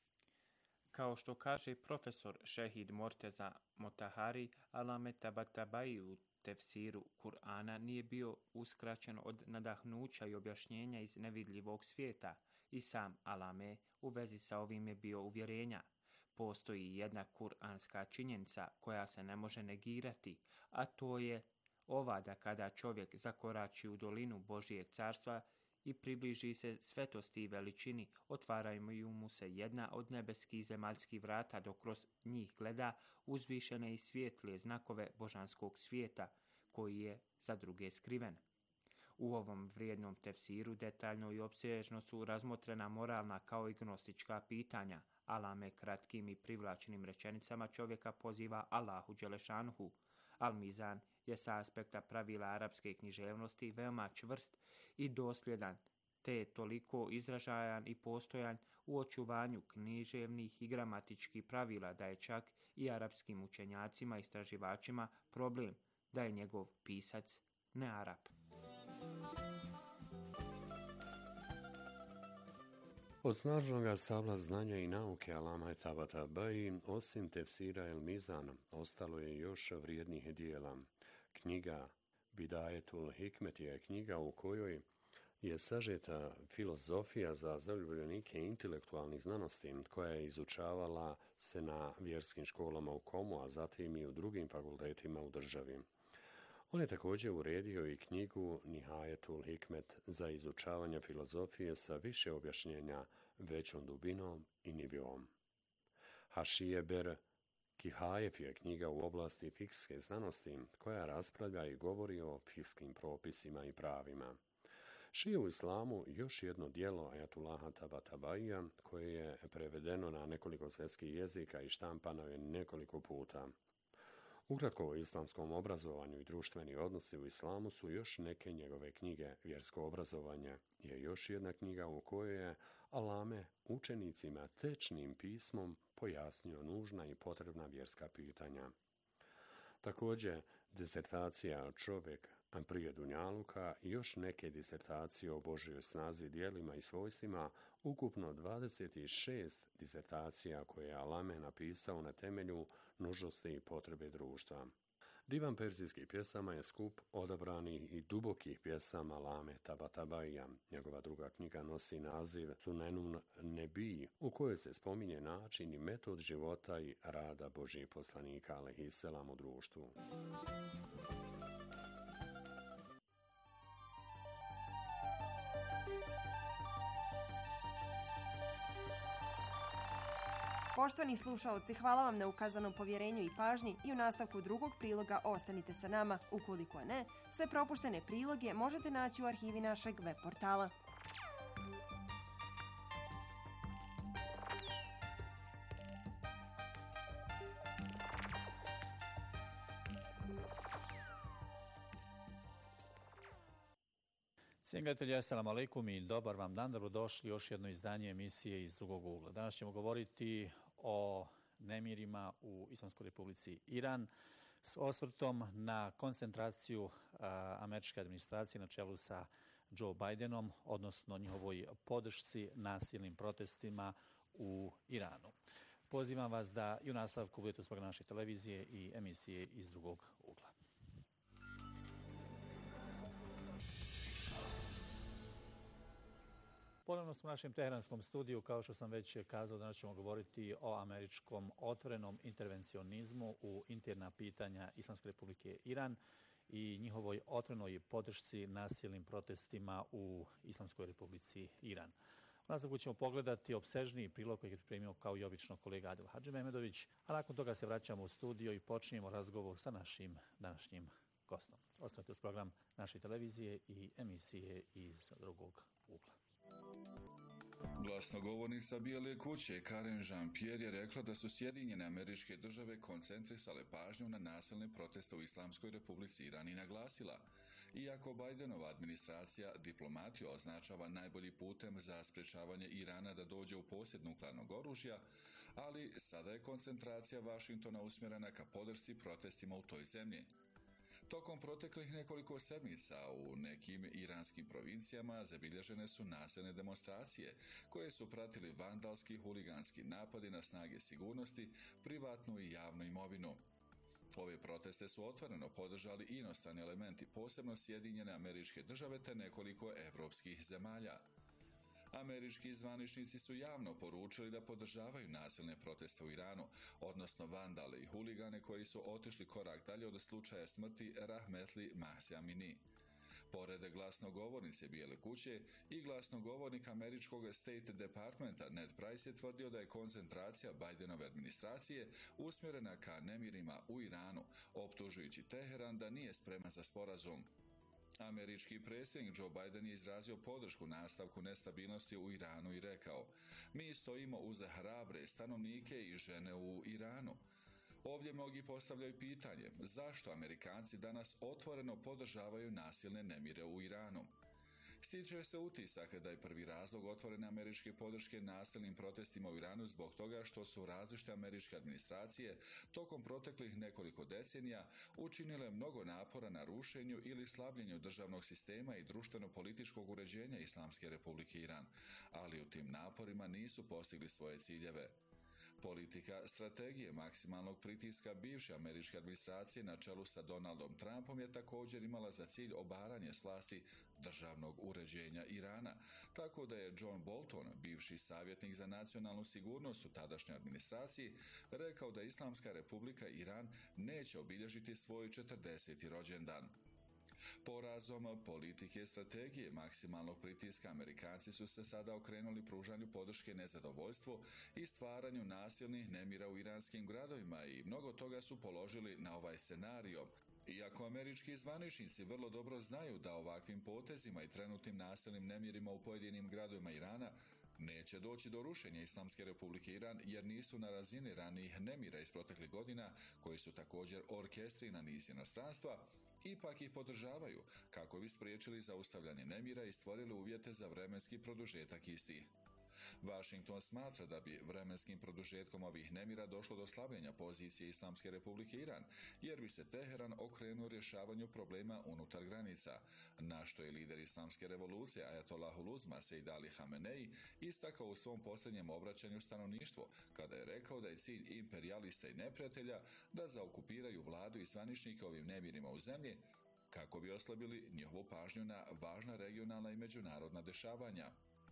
Kao što kaže profesor Šehid Morteza Motahari, Alame Tabatabai u tefsiru Kur'ana nije bio uskraćen od nadahnuća i objašnjenja iz nevidljivog svijeta i sam Alame u vezi sa ovim je bio uvjerenja. Postoji jedna kuranska činjenica koja se ne može negirati, a to je ova da kada čovjek zakorači u dolinu Božijeg carstva i približi se svetosti i veličini, otvaraju mu se jedna od nebeskih zemaljskih vrata dok kroz njih gleda uzvišene i svijetlije znakove božanskog svijeta, koji je za druge skriven. U ovom vrijednom tefsiru detaljno i opsežno su razmotrena moralna kao i gnostička pitanja. Alame kratkim i privlačenim rečenicama čovjeka poziva Allahu Đelešanuhu. Al-Mizan je sa aspekta pravila arapske književnosti veoma čvrst i dosljedan, te je toliko izražajan i postojan u očuvanju književnih i gramatičkih pravila da je čak i arapskim učenjacima i istraživačima problem da je njegov pisac ne Arap. Od snažnoga stabla znanja i nauke Alame Tabatabai, osim tefsira El-Mizan, ostalo je još vrijednih dijela. Knjiga Bidajetul Hikmet je knjiga u kojoj je sažeta filozofija za zaljubljenike intelektualnih znanosti, koja je izučavala se na vjerskim školama u Komu, a zatim i u drugim fakultetima u državi. On je također uredio i knjigu Nihajetul Hikmet za izučavanje filozofije sa više objašnjenja, većom dubinom i nivom. Hašije ber Kihajev je knjiga u oblasti fikske znanosti koja raspravlja i govori o fikskim propisima i pravima. Šije u islamu još jedno djelo Ajatullaha Tabatabaija koje je prevedeno na nekoliko svjetskih jezika i štampano je nekoliko puta. Ukratko o islamskom obrazovanju i društveni odnosi u islamu su još neke njegove knjige. Vjersko obrazovanje je još jedna knjiga u kojoj je Alame učenicima tečnim pismom pojasnio nužna i potrebna vjerska pitanja. Također, disertacija Čovjek prije Dunjaluka i još neke disertacije o Božjoj snazi, djelima i svojstvima, ukupno 26 disertacija koje je Alame napisao na temelju nužnosti i potrebe društva. Divan perzijskih pjesama je skup odabranih i dubokih pjesama Alame Tabatabaija. Njegova druga knjiga nosi naziv Sunenun Nebij, u kojoj se spominje način i metod života i rada Božjih poslanika alejhiselam u društvu. Poštovani slušaoci, hvala vam na ukazanom povjerenju i pažnji i u nastavku drugog priloga ostanite sa nama. Ukoliko ne, sve propuštene priloge možete naći u arhivi našeg web portala. Cijenjeni gledatelji, assalamu alaikum i dobar vam dan, dobrodošli još jedno izdanje emisije iz drugog ugla. Danas ćemo govoriti o nemirima u Islamskoj republici Iran s osvrtom na koncentraciju američke administracije na čelu sa Joe Bidenom, odnosno njihovoj podršci nasilnim protestima u Iranu. Pozivam vas da i u nastavku budete uz program naše televizije i emisije iz drugog ugla. Ponovno smo u našem teheranskom studiju, kao što sam već kazao, danas ćemo govoriti o američkom otvorenom intervencionizmu u interna pitanja Islamske republike Iran i njihovoj otvorenoj podršci nasilnim protestima u Islamskoj republici Iran. U nastavku ćemo pogledati opsežniji prilog koji je pripremio kao i obično kolega Adil Hadžimehmedović, a nakon toga se vraćamo u studio i počinjemo razgovor sa našim današnjim gostom. Ostanite uz program naše televizije i emisije iz drugog ugla. Glasnogovornica Bijele kuće Karen Jean-Pierre je rekla da su Sjedinjene Američke Države koncentrisale pažnju na nasilne proteste u Islamskoj republici Iran i naglasila, iako Bidenova administracija diplomatiju označava najbolji putem za sprečavanje Irana da dođe u posjed nuklearnog oružja, ali sada je koncentracija Vašingtona usmjerena ka podršci protestima u toj zemlji. Tokom proteklih nekoliko sedmica u nekim iranskim provincijama zabilježene su nasilne demonstracije koje su pratili vandalski huliganski napadi na snage sigurnosti, privatnu i javnu imovinu. Ove proteste su otvoreno podržali inostrani elementi, posebno Sjedinjene Američke Države te nekoliko evropskih zemalja. Američki zvaničnici su javno poručili da podržavaju nasilne proteste u Iranu, odnosno vandale i huligane koji su otišli korak dalje od slučaja smrti Rahmetli Mahsa Amini. Pored glasnogovornice Bijele kuće i glasnogovornik američkog State Departmenta Ned Price je tvrdio da je koncentracija Bidenove administracije usmjerena ka nemirima u Iranu, optužujući Teheran da nije spreman za sporazum. Američki predsjednik Joe Biden je izrazio podršku nastavku nestabilnosti u Iranu i rekao: "Mi stojimo uz hrabre stanovnike i žene u Iranu." Ovdje mnogi postavljaju pitanje zašto Amerikanci danas otvoreno podržavaju nasilne nemire u Iranu. Stiče se utisak da je prvi razlog otvorene američke podrške nasilnim protestima u Iranu zbog toga što su različite američke administracije tokom proteklih nekoliko decenija učinile mnogo napora na rušenju ili slabljenju državnog sistema i društveno-političkog uređenja Islamske republike Iran, ali u tim naporima nisu postigli svoje ciljeve. Politika strategije maksimalnog pritiska bivše američke administracije na čelu sa Donaldom Trumpom je također imala za cilj obaranje s vlasti državnog uređenja Irana, tako da je John Bolton, bivši savjetnik za nacionalnu sigurnost u tadašnjoj administraciji, rekao da Islamska republika Iran neće obilježiti svoj 40. rođendan. Porazom politike strategije maksimalnog pritiska Amerikanci su se sada okrenuli pružanju podrške nezadovoljstvu i stvaranju nasilnih nemira u iranskim gradovima i mnogo toga su položili na ovaj scenario. Iako američki zvaničnici vrlo dobro znaju da ovakvim potezima i trenutnim nasilnim nemirima u pojedinim gradovima Irana Neće doći do rušenja Islamske republike Iran jer nisu na razini ranijih nemira iz proteklih godina, koji su također orkestrirani iz inostranstva, ipak ih podržavaju kako bi spriječili zaustavljanje nemira i stvorili uvjete za vremenski produžetak istih. Washington smatra da bi vremenskim produžetkom ovih nemira došlo do slabljenja pozicije Islamske republike Iran, jer bi se Teheran okrenuo rješavanju problema unutar granica, na što je lider Islamske revolucije Ajatollahul Uzma Sejd Ali Hamenei istakao u svom posljednjem obraćanju stanovništvu, kada je rekao da je cilj imperijalista i neprijatelja da zaokupiraju vladu i zvaničnike ovim nemirima u zemlji, kako bi oslabili njihovu pažnju na važna regionalna i međunarodna dešavanja.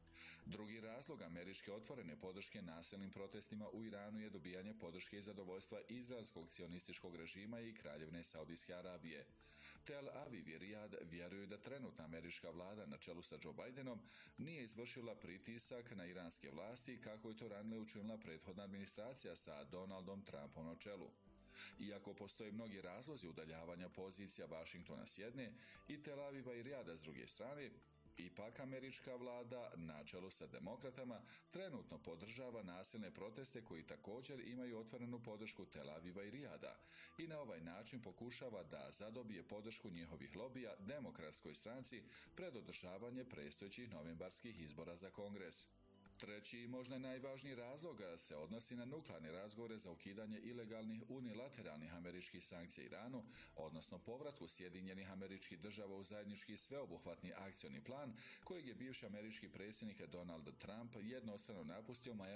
Drugi razlog američke otvorene podrške nasilnim protestima u Iranu je dobijanje podrške i zadovoljstva izraelskog cionističkog režima i Kraljevine Saudijske Arabije. Tel Aviv i Rijad vjeruju da trenutna američka vlada na čelu sa Joe Bidenom nije izvršila pritisak na iranske vlasti kako je to ranije učinila prethodna administracija sa Donaldom Trumpom na čelu. Iako postoje mnogi razlozi udaljavanja pozicija Washingtona s jedne i Tel Aviva i Rijada s druge strane, ipak američka vlada, na čelu sa demokratama, trenutno podržava nasilne proteste koji također imaju otvorenu podršku Tel Aviva i Rijada i na ovaj način pokušava da zadobije podršku njihovih lobija demokratskoj stranci pred održavanje predstojećih novembarskih izbora za Kongres. Treći i možda najvažniji razlog se odnosi na nuklearne razgovore za ukidanje ilegalnih unilateralnih američkih sankcija Iranu, odnosno povratku Sjedinjenih Američkih Država u zajednički sveobuhvatni akcioni plan kojeg je bivši američki predsjednik Donald Trump jednostrano napustio maja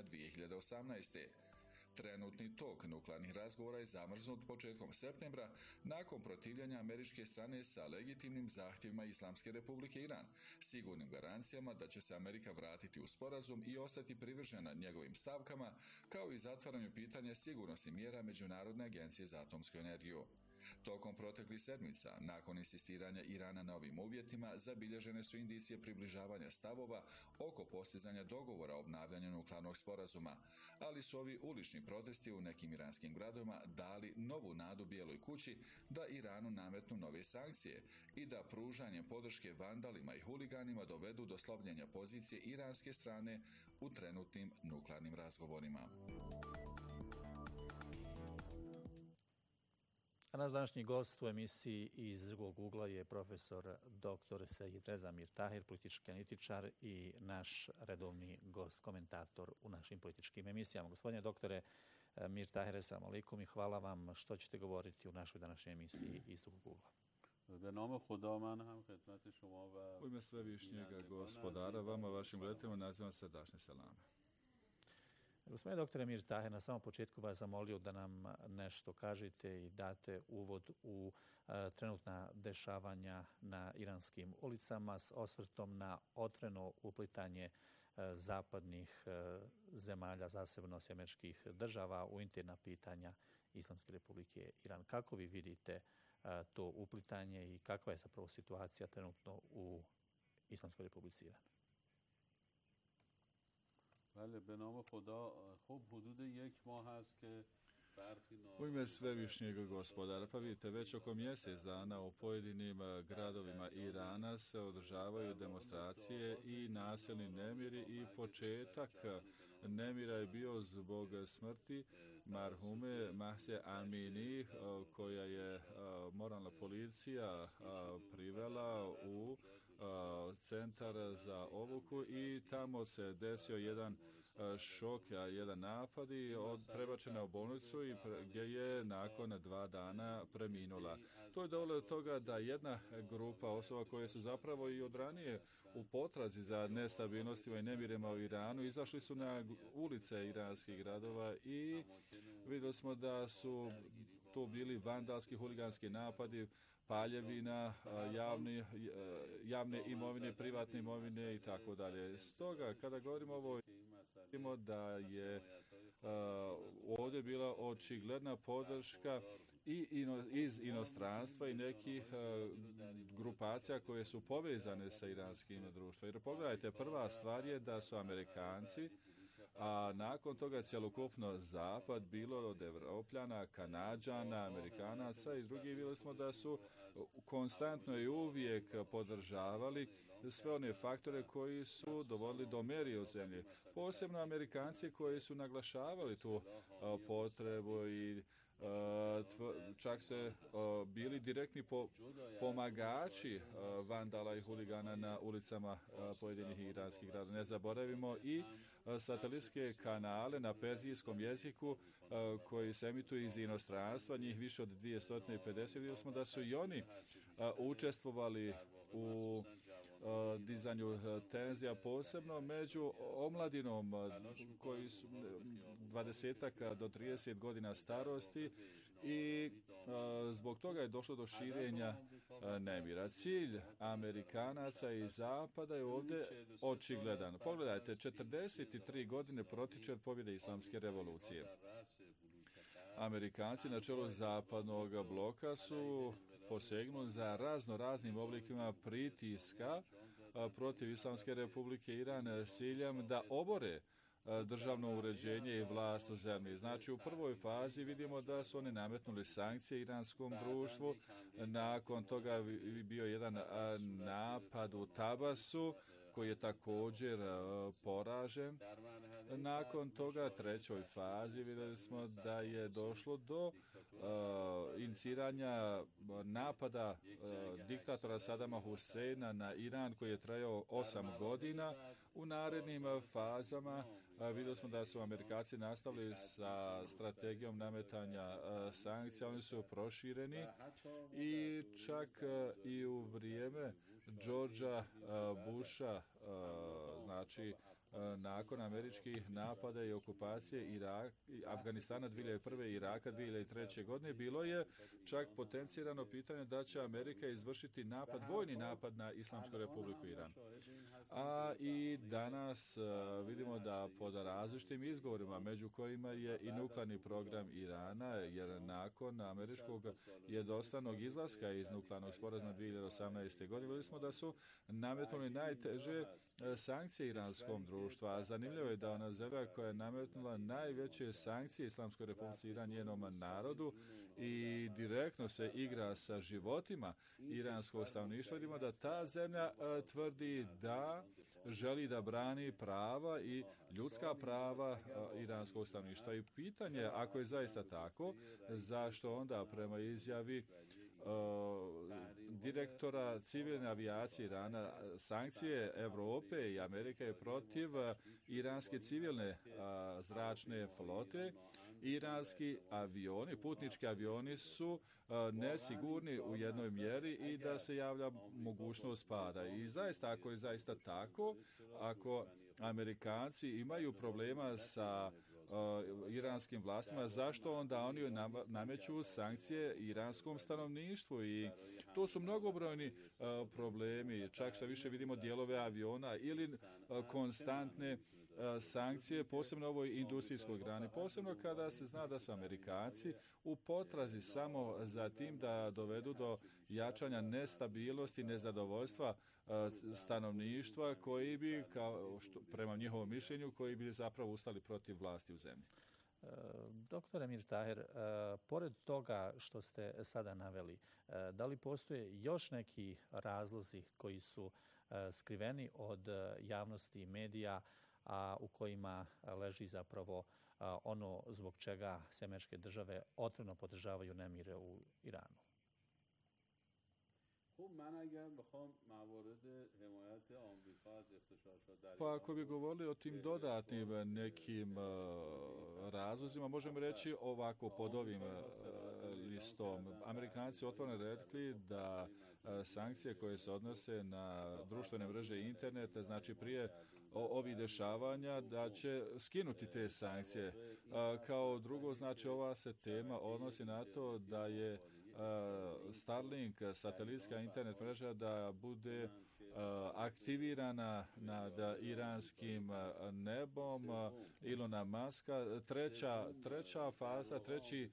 2018. Trenutni tok nuklearnih razgovora je zamrznut početkom septembra nakon protivljenja američke strane sa legitimnim zahtjevima Islamske republike Iran, sigurnim garancijama da će se Amerika vratiti u sporazum i ostati privržena njegovim stavkama, kao i zatvaranju pitanja sigurnosnih mjera Međunarodne agencije za atomsku energiju. Tokom proteklih sedmica, nakon insistiranja Irana na ovim uvjetima, zabilježene su indicije približavanja stavova oko postizanja dogovora o obnavljanju nuklearnog sporazuma, ali su ovi ulični protesti u nekim iranskim gradovima dali novu nadu Bijeloj kući da Iranu nametnu nove sankcije i da pružanjem podrške vandalima i huliganima dovedu do slabljenja pozicije iranske strane u trenutnim nuklearnim razgovorima. A naš današnji gost u emisiji Iz drugog ugla je profesor dr. Sejid Reza Mirtahir, politički analitičar i naš redovni gost, komentator u našim političkim emisijama. Gospodine doktore Mirtahir, assalamu alaikum i hvala vam što ćete govoriti u našoj današnjoj emisiji Iz drugog ugla. U ime svevišnjega gospodara, vama, vašim gledateljima, nazivam srdačne salame. Gospodine doktore Mirtahir, na samom početku vas zamolio da nam nešto kažete i date uvod u trenutna dešavanja na iranskim ulicama s osvrtom na otvoreno uplitanje zapadnih zemalja, zasebno Američkih država, u interna pitanja Islamske republike Iran. Kako vi vidite to uplitanje i kakva je zapravo situacija trenutno u Islamskoj republici Iran? U ime svevišnjeg gospodara, pa vidite, već oko mjesec dana u pojedinim gradovima Irana se održavaju demonstracije i nasilni nemiri i početak nemira je bio zbog smrti marhume Mahse Amini, koja je moralna policija privela u centar za obuku i tamo se desio jedan šok, jedan napad i prebačena u bolnicu i gdje je nakon 2 dana preminula. To je dovelo do toga da jedna grupa osoba koje su zapravo i od ranije u potrazi za nestabilnostima i nemirima u Iranu izašli su na ulice iranskih gradova i vidjeli smo da su to bili vandalski, huliganski napadi, paljevina, javne imovine, privatne imovine i tako dalje. Stoga, kada govorimo ovo, vidimo da je ovdje bila očigledna podrška i iz inostranstva i nekih grupacija koje su povezane sa iranskim društvom. Jer pogledajte, prva stvar je da su Amerikanci a nakon toga cjelokupno zapad, bilo od Evropljana, Kanađana, Amerikanaca i drugih, vidjeli smo da su konstantno i uvijek podržavali sve one faktore koji su dovodili do meri u zemlji. Posebno Amerikanci koji su naglašavali tu potrebu i čak se bili direktni pomagači vandala i huligana na ulicama pojedinih iranskih gradova. Ne zaboravimo i satelitske kanale na perzijskom jeziku koji se emituju iz inostranstva, njih više od 250. Vidjeli smo da su i oni učestvovali u dizanju tenzija, posebno među omladinom koji su 20 do 30 godina starosti i zbog toga je došlo do širenja nemira. Cilj Amerikanaca i Zapada je ovdje očigledan. Pogledajte, 43 godine protiče od pobjede Islamske revolucije. Amerikanci na čelu zapadnog bloka su posegnuli za raznim oblikima pritiska protiv Islamske republike Iran s ciljem da obore državno uređenje i vlast u zemlji. Znači, u prvoj fazi vidimo da su oni nametnuli sankcije iranskom društvu, nakon toga bio jedan napad u Tabasu, koji je također poražen. Nakon toga, trećoj fazi, vidjeli smo da je došlo do iniciranja napada diktatora Sadama Huseina na Iran, koji je trajao 8 godina. U narednim fazama vidjeli smo da su Amerikanci nastavili sa strategijom nametanja sankcija. Oni su prošireni i čak i u vrijeme Georgea Busha, znači nakon američkih napada i okupacije Afganistana 2001. i Iraka 2003. godine, bilo je čak potencirano pitanje da će Amerika izvršiti vojni napad na Islamsku republiku Iran. A i danas vidimo da pod različitim izgovorima, među kojima je i nuklearni program Irana, jer nakon američkog jednostranog izlaska iz nuklearnog sporazuma 2018. godine, vidjeli smo da su nametnuli najteže sankcije iranskom društvu, a zanimljivo je da ona zemlja koja je nametnula najveće sankcije Islamskoj republici Iran, njenom narodu, i direktno se igra sa životima iranskog stanovništva, vidimo da ta zemlja tvrdi da želi da brani prava i ljudska prava iranskog stanovništva. I pitanje, ako je zaista tako, zašto onda prema izjavi direktora civilne avijacije Irana, sankcije Europe i Amerike je protiv iranske civilne zračne flote. Iranski avioni, putnički avioni su nesigurni u jednoj mjeri i da se javlja mogućnost pada. I zaista, ako je zaista tako, ako Amerikanci imaju problema sa iranskim vlastima, zašto onda oni nameću sankcije iranskom stanovništvu? I to su mnogobrojni problemi, čak što više vidimo dijelove aviona ili konstantne sankcije, posebno ovoj industrijskoj grani, posebno kada se zna da su Amerikanci u potrazi samo za tim da dovedu do jačanja nestabilnosti, nezadovoljstva stanovništva koji bi, prema njihovom mišljenju, koji bi zapravo ustali protiv vlasti u zemlji. Doktor Emir Taher, pored toga što ste sada naveli, da li postoje još neki razlozi koji su skriveni od javnosti i medija, a u kojima leži zapravo ono zbog čega se američke države otvoreno podržavaju nemire u Iranu? Pa ako bi govorili o tim dodatnim nekim razlozima, možemo reći ovako pod ovim listom. Amerikanci otvoreno rekli da sankcije koje se odnose na društvene mreže i internete, znači prije ovih dešavanja, da će skinuti te sankcije. Kao drugo, znači ova se tema odnosi na to da je Starlink, satelitska internet mreža, da bude aktivirana nad iranskim nebom Ilona Muska. Treća faza, treći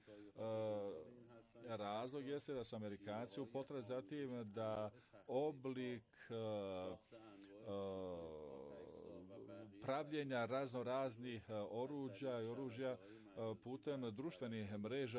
razlog jeste da su Amerikanci u potrazi za tim da oblik pravljenja raznoraznih oruđa i oružja putem društvenih mreža,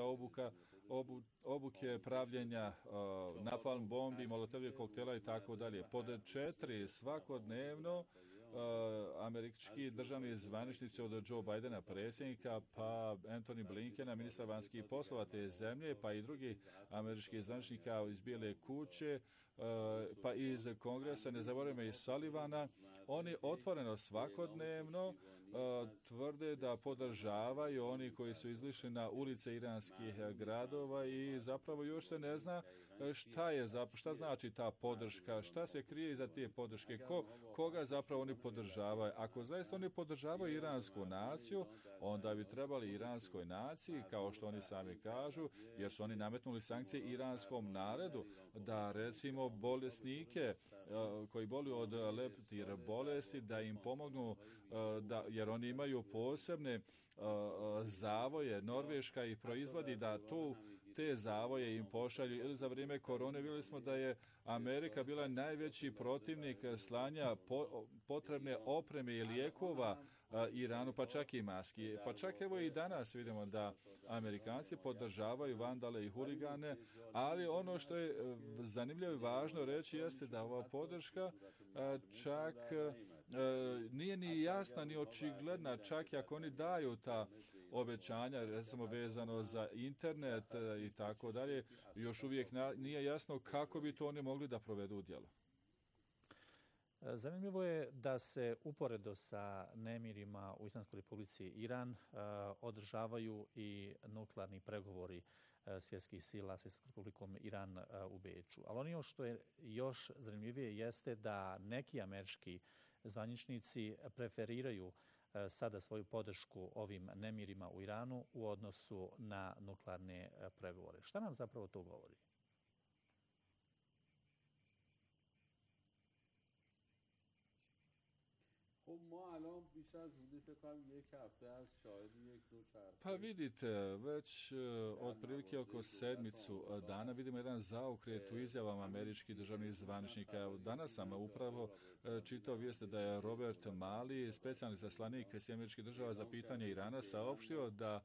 obuke pravljenja napalm bombi, molotovih koktela i tako dalje. Pod 4, svakodnevno američki državni zvaničnici od Joe Bidena, predsjednika, pa Anthony Blinkena, ministra vanjskih poslova te zemlje, pa i drugih američkih zvaničnika iz Bijele kuće, pa iz Kongresa, ne zaboravimo i Sullivana, oni otvoreno svakodnevno tvrde da podržavaju oni koji su izlišli na ulice iranskih gradova i zapravo još se ne zna šta znači ta podrška, šta se krije iza te podrške, koga zapravo oni podržavaju. Ako zaista oni podržavaju iransku naciju, onda bi trebali iranskoj naciji, kao što oni sami kažu, jer su oni nametnuli sankcije iranskom narodu, da recimo bolesnike koji boluju od leptir bolesti, da im pomognu, jer oni imaju posebne zavoje, Norveška ih proizvodi, da te zavoje im pošalju. Ili za vrijeme korone vidjeli smo da je Amerika bila najveći protivnik slanja potrebne opreme i lijekova Iranu, pa čak i maski. Pa čak evo i danas vidimo da Amerikanci podržavaju vandale i huligane, ali ono što je zanimljivo i važno reći jeste da ova podrška čak nije ni jasna, ni očigledna, čak i ako oni daju ta obećanja, recimo vezano za internet i tako dalje, još uvijek nije jasno kako bi to oni mogli da provedu u djelo. Zanimljivo je da se uporedo sa nemirima u Islamskoj Republici Iran održavaju i nuklearni pregovori svjetskih sila s Islamskom Republikom Iran u Beču. Ali ono što je još zanimljivije jeste da neki američki zvaničnici preferiraju sada svoju podršku ovim nemirima u Iranu u odnosu na nuklearne pregovore. Šta nam zapravo to govori? Pa vidite, već otprilike oko sedmicu dana vidimo jedan zaokret u izjavama američkih državnih zvaničnika. Danas sam upravo čitao vijest da je Robert Malley, specijalni izaslanik američkih država za pitanje Irana, saopštio da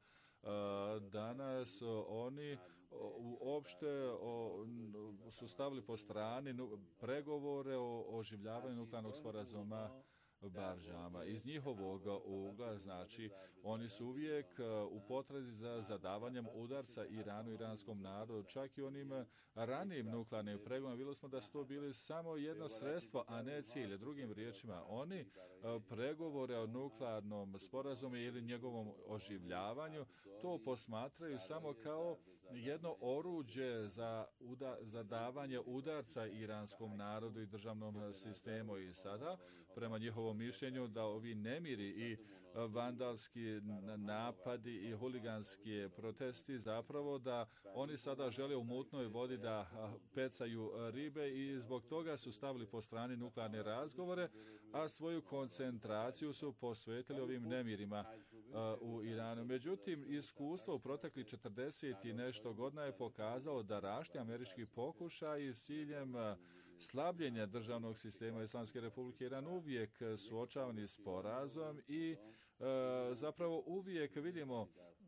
danas oni uopšte su stavili po strani pregovore o oživljavanju nuklearnog sporazuma Baržama. Iz njihovog ugla, znači, oni su uvijek u potrazi za zadavanjem udarca Iranu, iranskom narodu, čak i onim ranijim nuklearnim pregovorima. Vidjeli smo da su to bili samo jedno sredstvo, a ne cilj. Drugim riječima, oni pregovore o nuklearnom sporazumu ili njegovom oživljavanju to posmatraju samo kao jedno oruđe za davanje udarca iranskom narodu i državnom sistemu. I sada, prema njihovom mišljenju, da ovi nemiri i vandalski napadi i huliganski protesti, zapravo da oni sada žele u mutnoj vodi da pecaju ribe i zbog toga su stavili po strani nuklearne razgovore, a svoju koncentraciju su posvetili ovim nemirima u Iranu. Međutim, iskustvo u proteklih 40 i nešto godina je pokazalo da rašti američki pokušaj s ciljem slabljenja državnog sistema Islamske Republike Iran uvijek suočavani s porazom i zapravo uvijek vidimo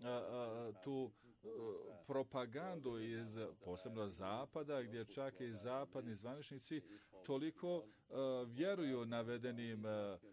tu propagandu iz posebno zapada, gdje čak i zapadni zvaničnici toliko vjeruju navedenim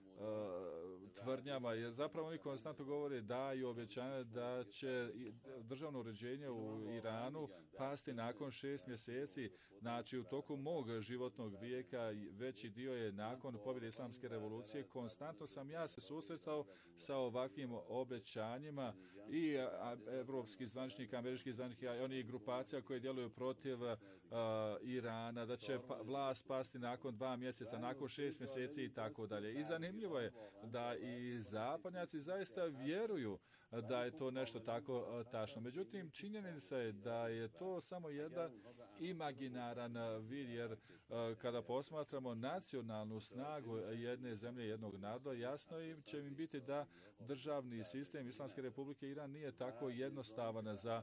tvrdnjama, jer zapravo oni konstantno govore daju obećanje da će državno uređenje u Iranu pasti nakon 6 mjeseci. Znači, u toku mog životnog vijeka veći dio je nakon pobjede Islamske revolucije. Konstantno sam ja se susretao sa ovakvim obećanjima i evropskih zvaničnika, američkih zvaničnika, i onih grupacija koje djeluju protiv Irana, da će vlast pasti nakon 2 mjeseca, nakon 6 mjeseci i tako dalje. I zanimljivo je da i zapadnjaci zaista vjeruju da je to nešto tako tačno. Međutim, činjenica je da je to samo jedan imaginaran vid, jer kada posmatramo nacionalnu snagu jedne zemlje, jednog naroda, jasno će im biti da državni sistem Islamske Republike Iran nije tako jednostavan za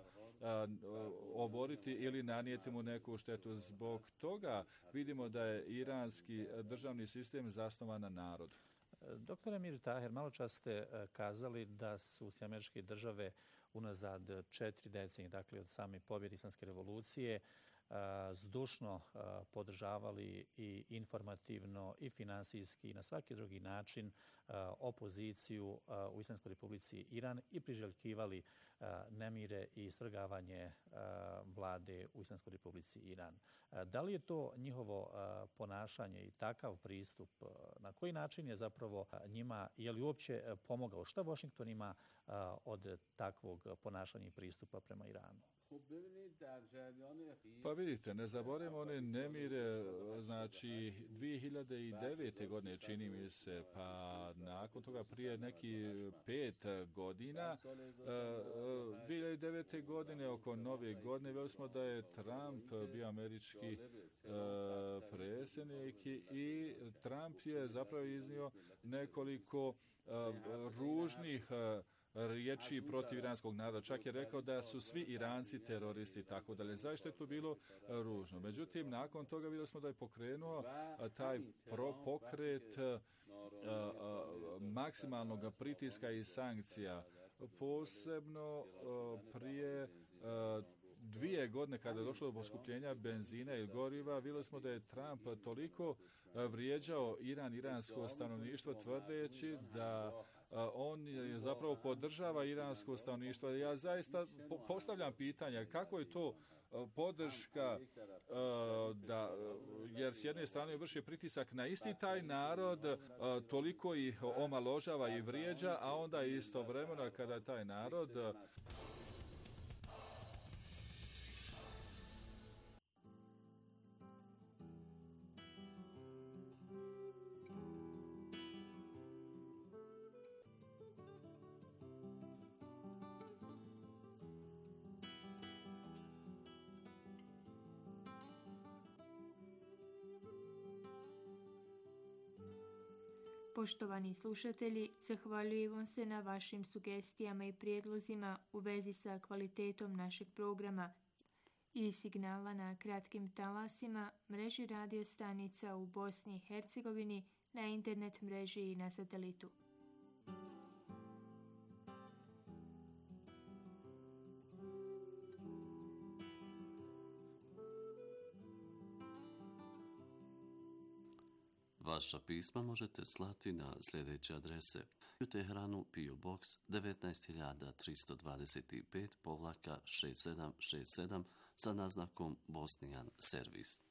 oboriti ili nanijeti mu neku štetu. Zbog toga vidimo da je iranski državni sistem zasnovan na narodu. Doktor Emir Taher, malo čas ste kazali da su Sjedinjene Američke Države unazad 4 decenije, dakle od same pobjede Islamske revolucije, zdušno podržavali i informativno i finansijski i na svaki drugi način opoziciju u Islamskoj Republici Iran i priželjkivali nemire i svrgavanje vlade u Islamskoj Republici Iran. Da li je to njihovo ponašanje i takav pristup, na koji način je zapravo njima, je li uopće pomogao? Šta Washington ima od takvog ponašanja i pristupa prema Iranu? Pa vidite, ne zaboravimo one nemire, znači 2009. godine čini mi se, pa nakon toga prije neki 5 godina, 2009. godine oko nove godine, vidjeli smo da je Trump bio američki predsjednik i Trump je zapravo iznio nekoliko ružnih riječi protiv iranskog naroda. Čak je rekao da su svi Iranci teroristi i tako dalje. Zašto je to bilo ružno? Međutim, nakon toga vidjeli smo da je pokrenuo taj pokret maksimalnog pritiska i sankcija. Posebno prije 2 godine kada je došlo do poskupljenja benzina i goriva, vidjeli smo da je Trump toliko vrijeđao iransko stanovništvo tvrdeći da on zapravo podržava iransko stanovništvo. Ja zaista postavljam pitanja kako je to podrška jer s jedne strane vrši pritisak na isti taj narod, toliko ih omaložava i vrijeđa, a onda istovremeno kada taj narod Poštovani slušatelji, zahvaljujem vam se na vašim sugestijama i prijedlozima u vezi sa kvalitetom našeg programa i signala na kratkim talasima, mreži radio stanica u Bosni i Hercegovini, na internet mreži i na satelitu. Vaša pisma možete slati na sljedeće adrese: u Teheranu PO Box 19325-6767 sa naznakom Bosnian Servis.